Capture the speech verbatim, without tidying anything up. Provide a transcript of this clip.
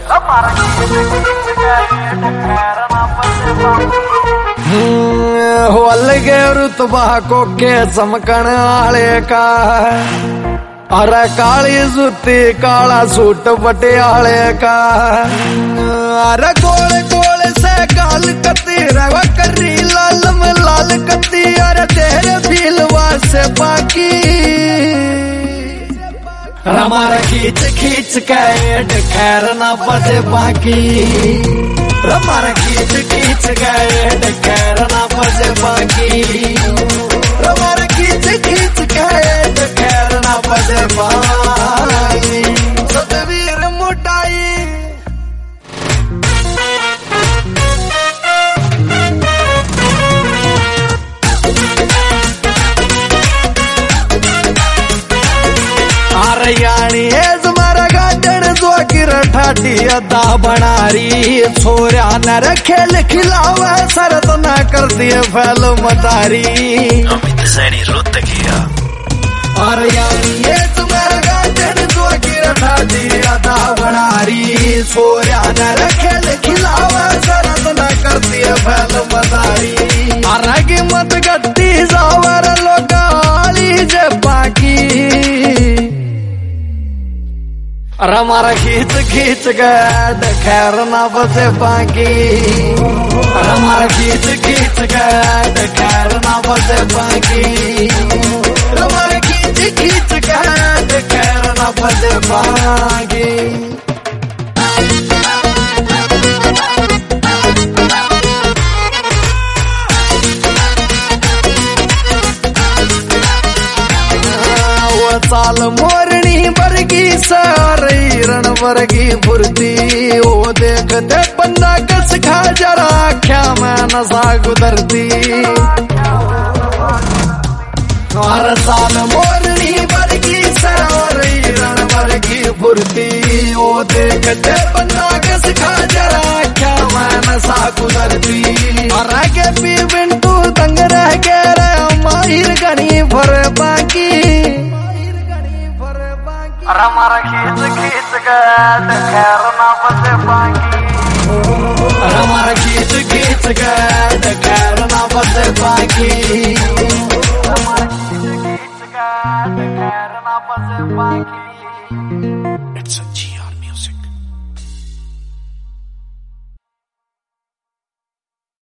हो अलगे रुतबा को के चमकण आले का अरे काली जुती काला सूट बटियाले का अरे गोल गोल से काल कती रवा करी लाल में लाल कती अरे तेरे दिलवा से बाकी हमारा खींच खींच के खैर ना बजे बाकी हमारा खींच खींच के खैर ना बजे बाकी हमारा खींच खींच के खैर ना बजे बाकी सतवीर मोटाई यानी एज मारा गार्डन जो ठाठी अदा बनारी छोरा न खेल खिलावा शरत न कर दिए फैल मदारी अमित सैनी रुत किया और यानी एज मारा गार्डन जो ठाठी अदा बनारी छोरा न खेल खिलावा शरत न कर दिए फैल मदारी अरगी मत गट्टी जावर लोगाली जे बाकी और हमारा खींच खींच के खैर ना बचे बाकी और हमारा खींच खींच के खैर ना बचे बाकी हमारा खींच खींच के खैर ना बचे बाकी चाल मोरनी बरगी सारी रण वर्गी फुर्ती ओ देखते बंदा कस खा जरा क्या मैं नशा गुजरती हर साल मोरनी बरगी सारी रण वर्गी फुर्ती ओ देखते बंदा कस खा जरा क्या मैं नशा गुजरती और आगे पी बिंटू तंग रह के रे माहिर गनी भर बाकी और हमारा खींच खींच के खैर ना बचे बाकी और हमारा खींच खींच के खैर